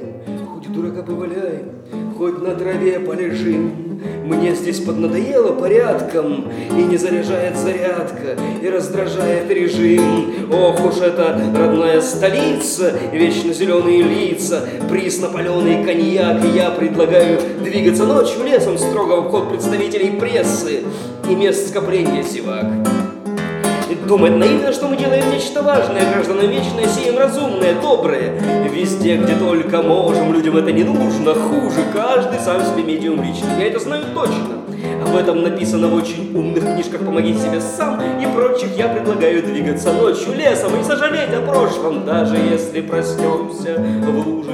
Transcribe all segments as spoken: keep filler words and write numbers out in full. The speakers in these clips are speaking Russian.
хоть дурака поваляем, хоть на траве полежим. Мне здесь поднадоело порядком, и не заряжает зарядка, и раздражает режим. Ох уж эта родная столица, вечно зеленые лица, приз напаленный коньяк. И я предлагаю двигаться ночью лесом строго в ход представителей прессы и мест скопления зевак. Думать наивно, что мы делаем нечто важное, гражданам вечное, сеем разумное, доброе. Везде, где только можем, людям это не нужно, хуже. Каждый сам себе медиум лично, я это знаю точно. Об этом написано в очень умных книжках «Помоги себе сам» и прочих. Я предлагаю двигаться ночью лесом и сожалеть о прошлом, даже если проснемся в луже.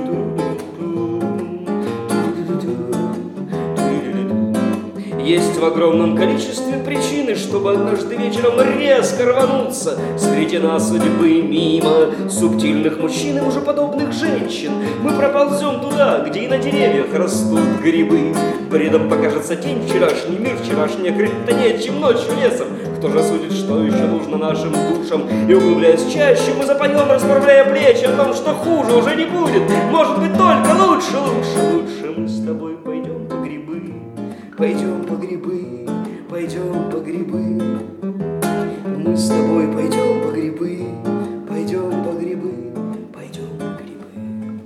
Есть в огромном количестве причины, чтобы однажды вечером резко рвануться с веретена судьбы мимо субтильных мужчин и мужеподобных женщин. Мы проползем туда, где и на деревьях растут грибы. Бредом покажется тень, вчерашний мир, вчерашняя криптонит, чем ночью лесом. Кто же судит, что еще нужно нашим душам? И углубляясь чаще, мы запоем, расправляя плечи, о том, что хуже уже не будет. Может быть, только лучше, лучше, лучше. Мы с тобой пойдем по грибы. Пойдем по грибы, пойдем по грибы. Мы с тобой пойдем по грибы, пойдем по грибы, пойдем по грибы.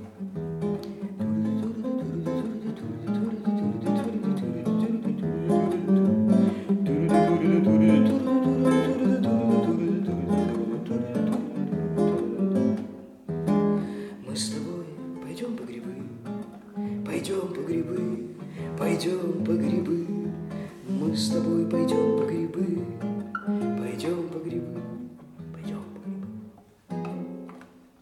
Мы с тобой пойдем по грибы, пойдем по грибы. Пойдем по грибы, мы с тобой пойдем по грибы.